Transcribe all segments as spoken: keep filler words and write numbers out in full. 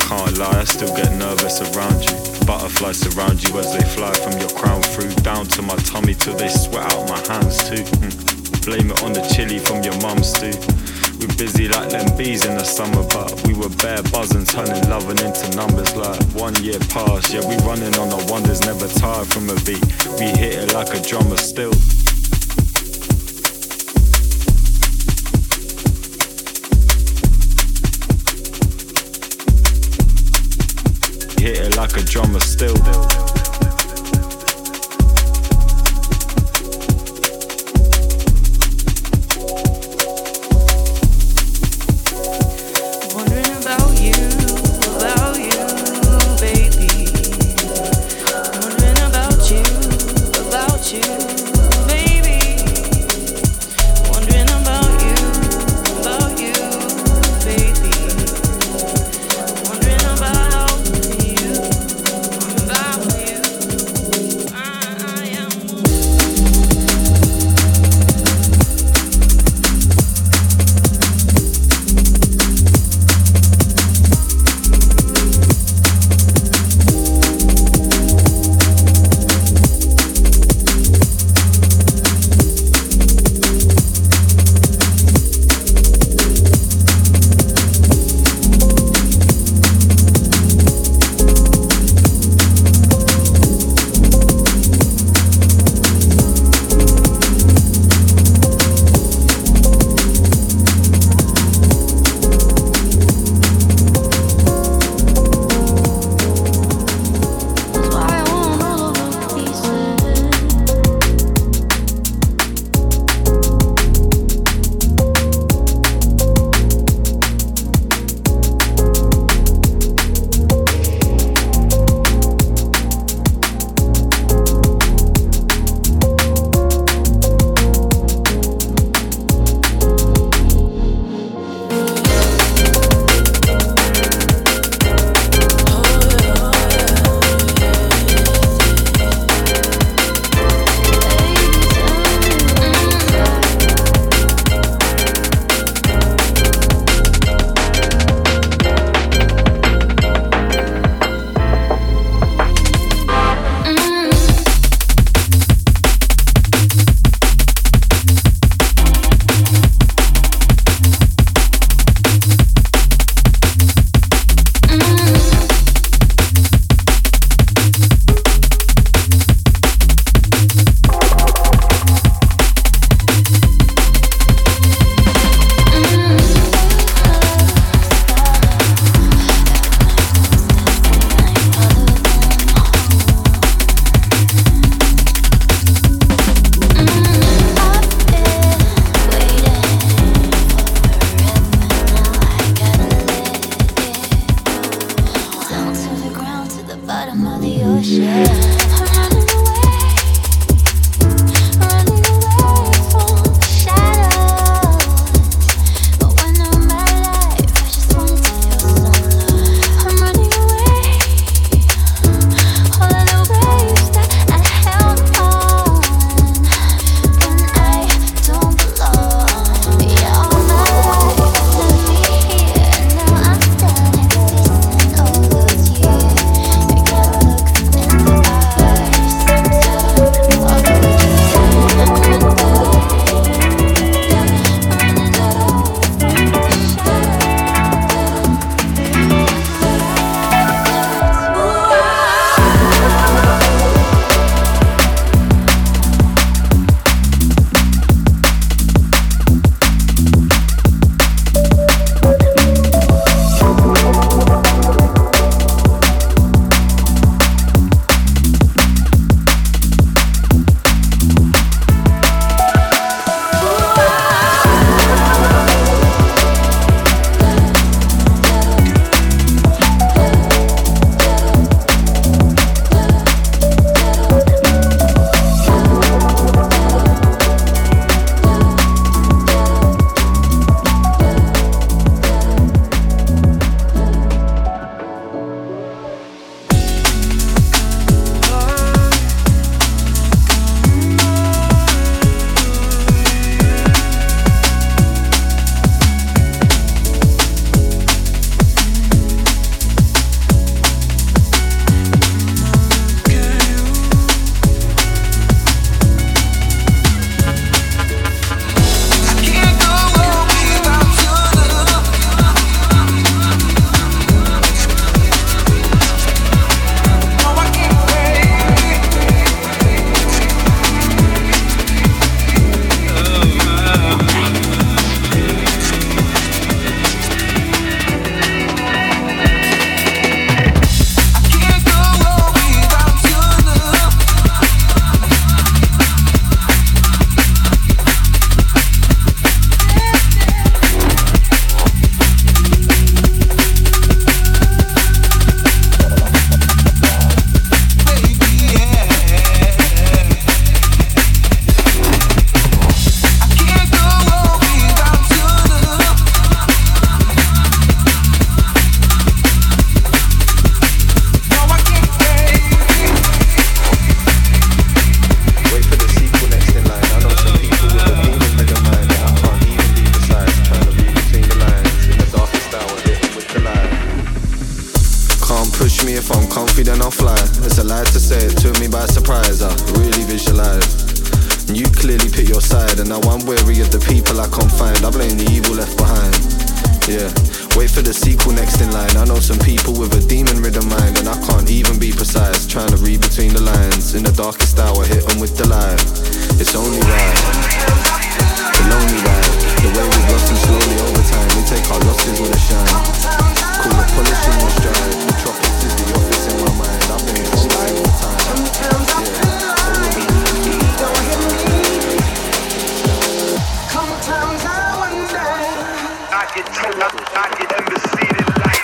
Can't lie, I still get nervous around you. Butterflies surround you as they fly from your crown through down to my tummy till they sweat out my hands too. Mm. Blame it on the chili from your mum's stew. We busy like them bees in the summer, but we were bare buzzing, turning loving into numbers like one year past. Yeah, we running on our wonders, never tired from a beat. We hit it like a drummer still. Hit it like a drummer still. Look Can't push me if I'm comfy, then I'll fly. It's a lie to say it took me by surprise. I really visualize. You clearly pick your side, and now I'm wary of the people I can't find. I blame the evil left behind. Yeah, wait for the sequel next in line. I know some people with a demon-ridden mind, and I can't even be precise. Trying to read between the lines. In the darkest hour, hit 'em with the light. It's only right, the lonely ride. The way we blossom slowly over time. We take our losses with a shine. Call it polishing your stride. The tropics is the office in my mind. I've been focusing all the time. I get told, I get undefeated light.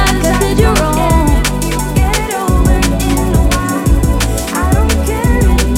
Get over it in a while. I don't care anymore.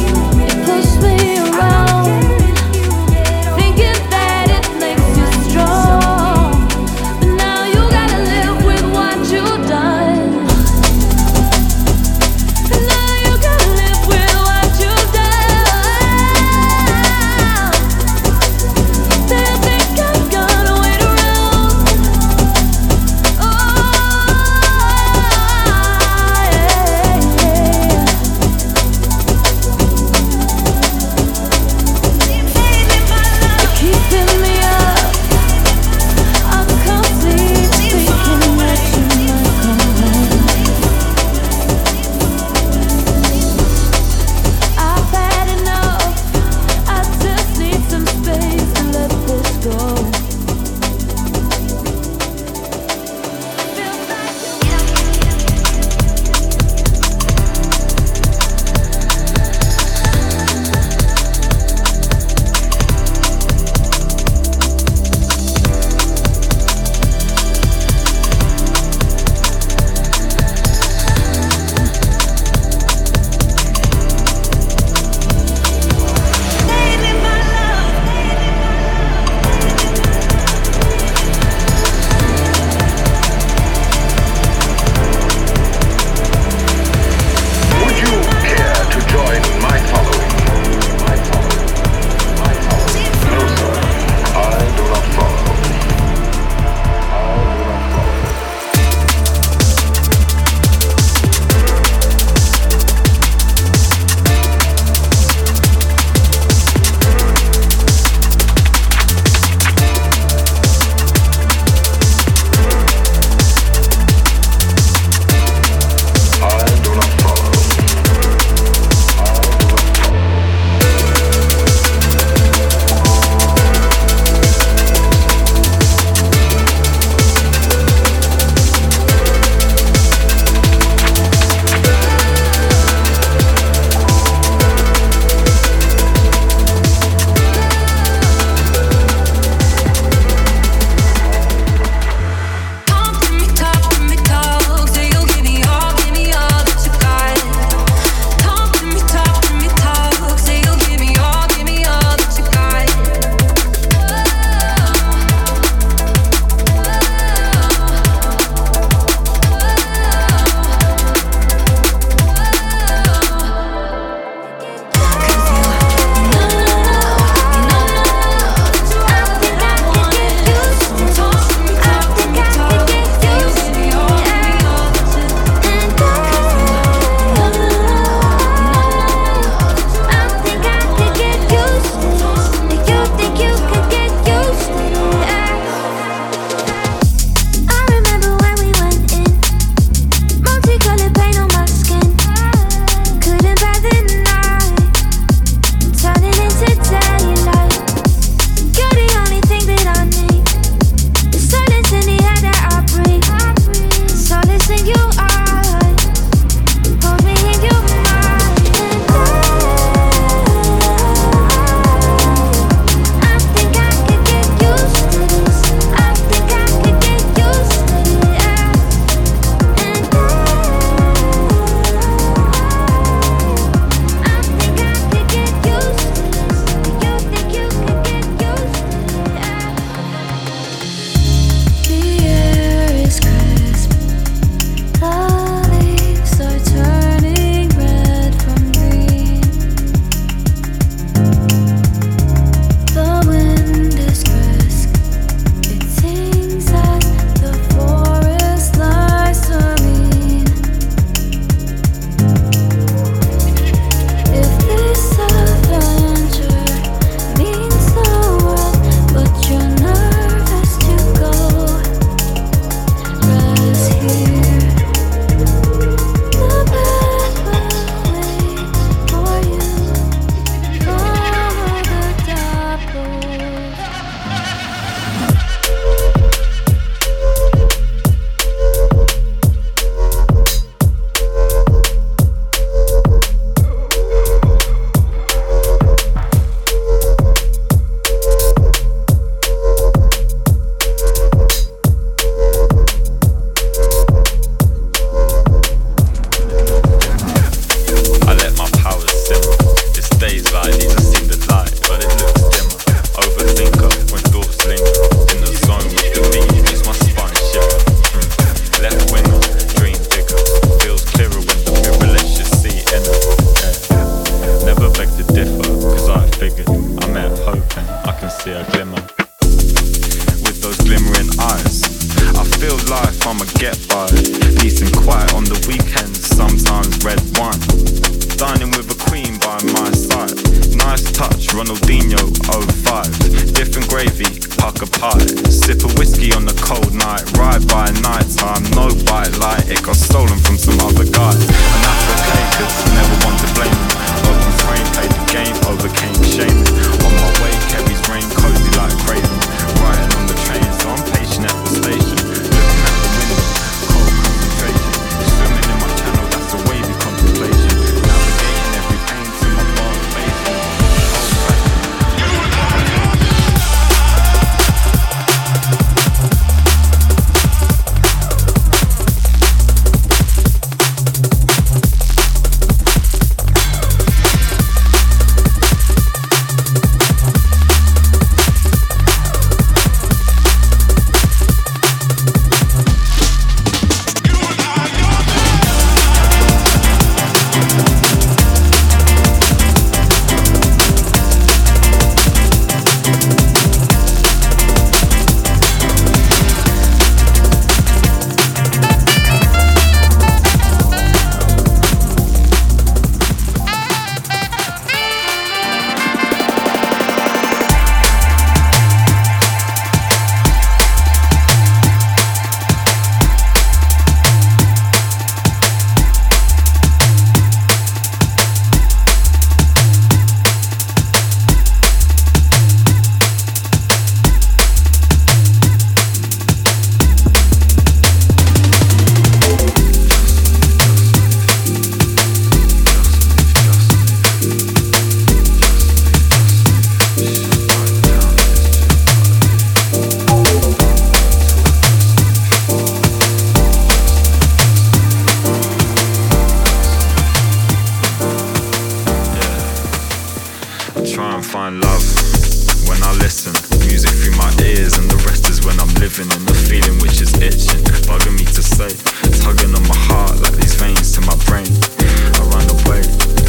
dining with a queen by my side. Nice touch, Ronaldinho oh five. Different gravy, pucker pie. Sip of whiskey on a cold night. Ride by night time, no bite light. It got stolen from some other guy. And that's okay, cause never one to blame him. Open frame, played the game, overcame shaming. On my way, Kerry's rain, cozy like Craven. Riding on the train, so I'm patient at the station. Looking at the window, cold concentration. Swimming in my channel, that's a wavy contemplation. Navigating every pain to my bar basement. Find love when I listen. Music through my ears, and the rest is when I'm living in the feeling which is itching, bugging me to say. Tugging on my heart like these veins to my brain. I run away,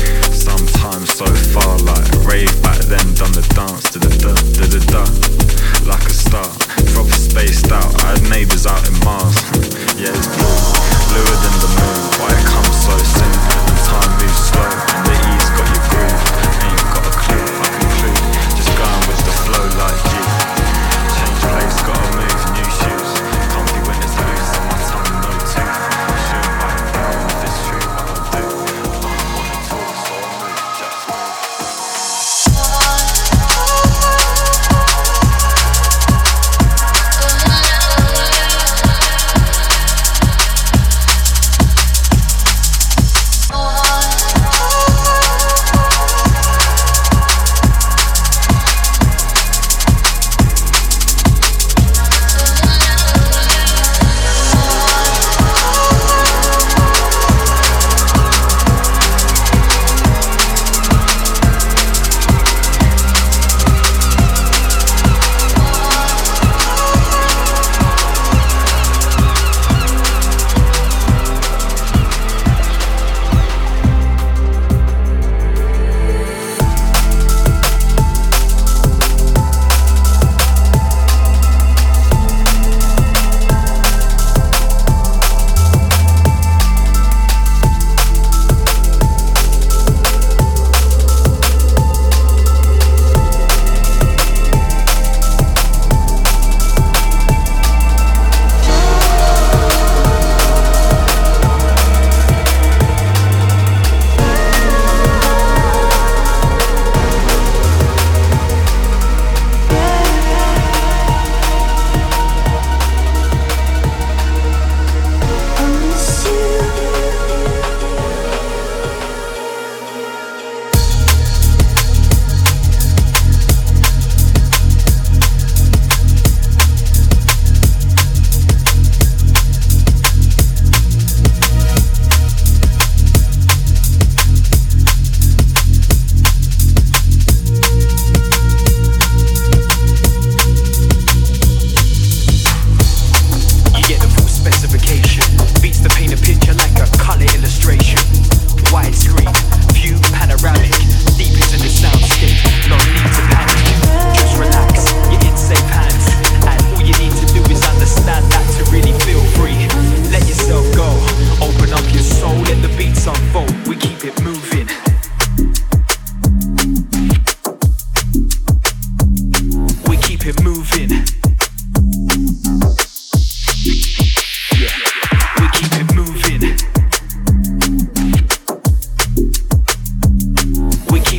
sometimes so far, like rave back then. Done the dance to the da da da da, like a star, proper spaced out. I had neighbours out in Mars. Yeah, it's blue, bluer than the moon. Why it comes so soon? And time moves slow, and the east got your groove. Ain't got a clue. Just going with the flow like you. Change place, gotta move, new shoes. Comfy when it's loose, on my tongue, no tooth. Sure, I know if it's true what I do.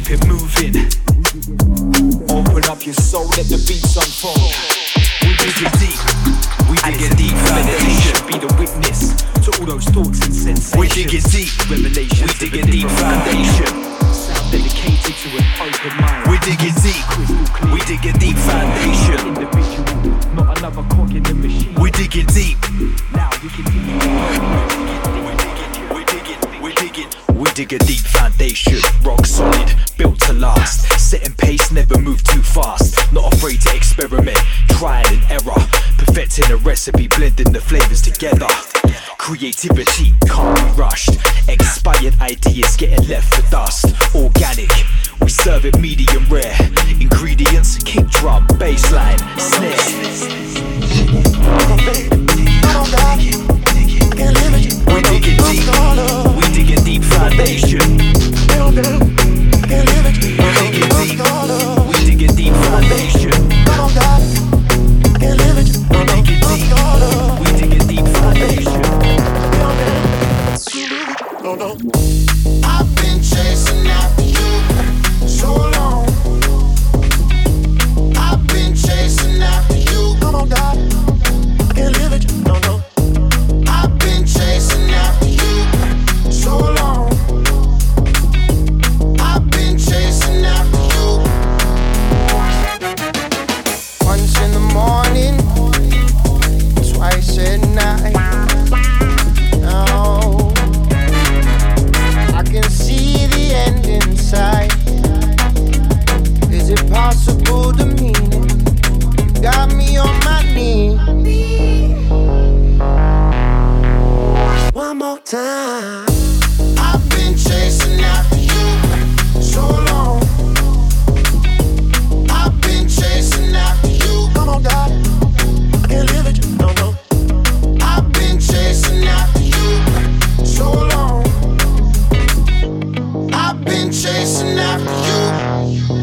keep it moving. Open up your soul, let the beats unfold. We dig it deep, we dig it deep. Foundation, be the witness to all those thoughts and sensations. We dig it deep, revelation. We dig it deep, foundation. Dedicated to an open mind. We dig it deep, we dig it deep, foundation. Individual, not another cog in the machine. We dig it deep. Now we can dig it. We dig it, we dig it. We dig a deep foundation, rock solid, built to last. Setting pace, never move too fast. Not afraid to experiment, trial and error. Perfecting a recipe, blending the flavors together. Creativity can't be rushed. Expired ideas getting left for dust. Organic, we serve it medium rare. Ingredients, kick drum, bass line, snare. We dig it deep, we dig a deep foundation. We dig it deep, we dig a deep foundation. We dig it deep, we dig a deep foundation. No, no. I've been chasing after you so long. I've been chasing after you. Come on, God, I can't live it. No, no. I've been chasing after you so long. I've been chasing after you. Once in the morning, twice at night. No, I can see the end inside. Is it possible to mean it? You got me on my knee. One more time. I've been chasing after you so long. I've been chasing after you. Come on, God, I can't live it. No, no. I've been chasing after you so long. I've been chasing after you.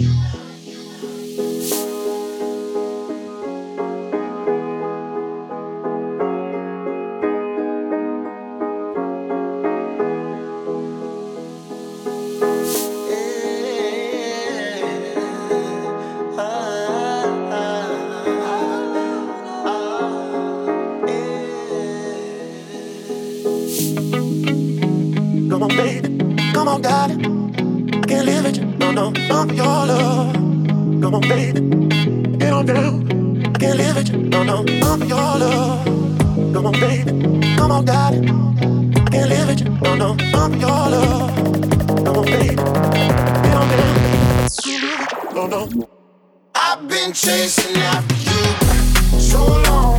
Come on, baby, come on, darling, I can't live it, no, no, no, for your love. Come on, baby, get on down, I can't live it, no, no, no, for your love. Come on, baby, come on, darling, I can't live it, no, no, no, for your love. Come on, baby, get on down, no, no. I've been chasing after you so long.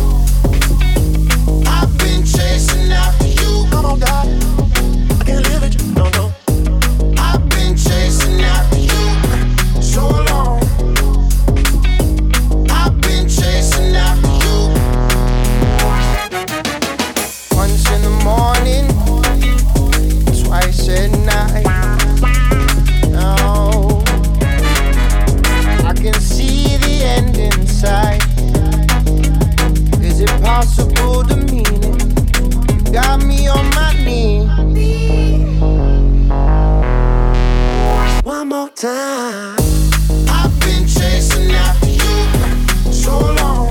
I've been chasing after you. Come on, darling, I can't live it, no, no. I've been chasing after you so long. I've been chasing after you. Once in the morning, twice at night. No, I can see the end inside. Is it possible to mean it? You got me on my knee. One more time. I've been chasing after you so long.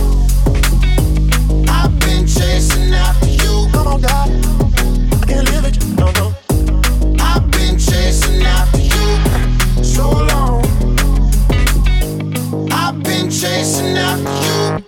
I've been chasing after you. Come on, darling, I can't live it, no, no. I've been chasing after you so long. I've been chasing after you.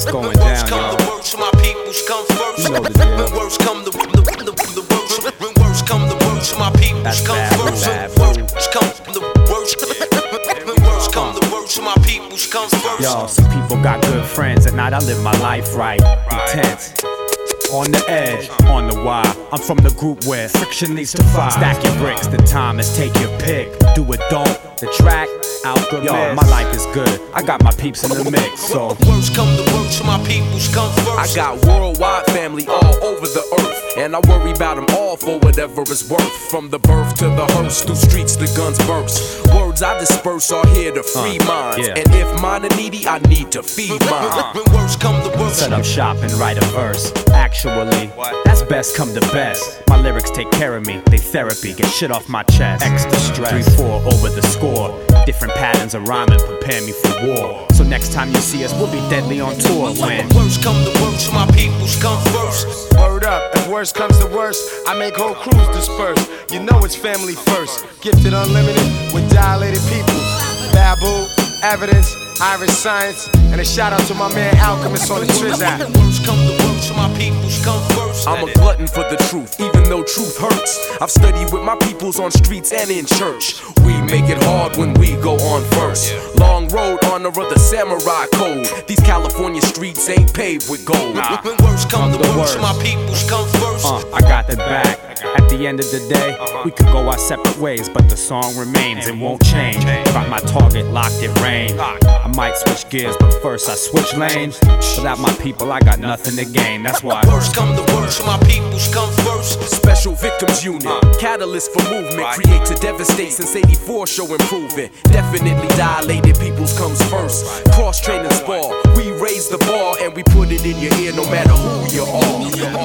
It's going down, come y'all. the worst, my peoples come first. You know the deal. When worst come the, the, the, the worst. When worst come the worst, my peoples That's come bad, first. bad, When worst come the worst. When worst come the worst, my peoples come first. Yo, some people got good friends. At night I live my life right. Intense. On the edge, on the wire. I'm from the group where friction leads to fire. Stack your bricks, the time is take your pick. Do it, don't. The track, out good. Yo, my life is good. I got my peeps in the mix, so. Worst come the worst, my peoples come first. I got worldwide family all over the earth, and I worry about them all for whatever it's worth. From the birth to the hearse, through streets the guns burst. Words I disperse are here to free uh, minds, yeah. And if mine are needy, I need to feed mine. When worst come the worst. Set up shop and write a verse. Actually, that's best come to best. My lyrics take care of me, they therapy, get shit off my chest. Extra stress, three four over the score. Different patterns of rhyming prepare me for war. So next time you see us, we'll be deadly on tour. When worst come the worst, my peoples come first. Word up, if worst comes to worst, I make whole crews disperse. You know it's family first. Gifted unlimited with dilated people. Babu, Evidence, Irish Science, and a shout out to my man Alchemist on the Triz app. Worst come the worst, my peoples come first. I'm a glutton for the truth, even though truth hurts. I've studied with my peoples on streets and in church. We make it hard when we go on first. Long road, honor of the samurai code. These California streets ain't paved with gold. Nah. When worst come the worst, my peoples come first. Uh, I got the back. At the end of the day, we could go our separate ways, but the song remains and won't change. Got my target locked in range. I might switch gears, but first I switch lanes. Without my people, I got nothing to gain. That's why worst come the worst, my peoples come first. Special Victims Unit, catalyst for movement, create to devastate since eighty-four, show improvement. Definitely dilated peoples comes first. Cross train and spar, we raise the bar and we put it in your ear no matter who you are.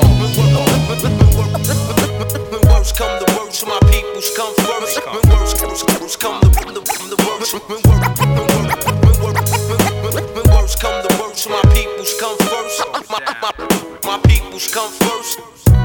When worst come the worst, my peoples come first. When worst come the the the worst. When worst come the worst, my peoples come first. My my my peoples come first.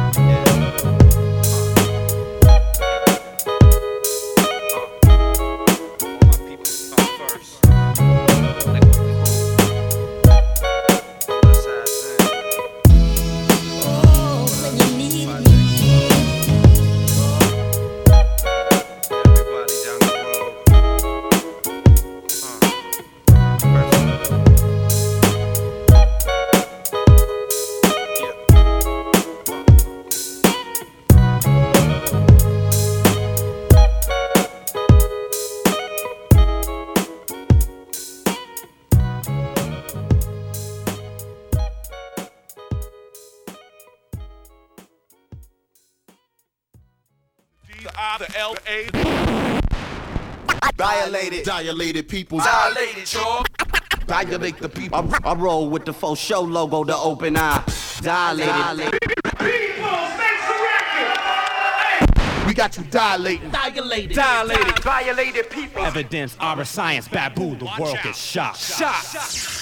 The L A Violated, dilated people. Dilated, y'all. Dilate the people. I, I roll with the faux show logo, the open eye. Dilated. dilated. People, make the record. We got you dilating. Dilated. Dilated. Violated people. Evidence, Irish Science, Babu, the world is shocked. Shocked.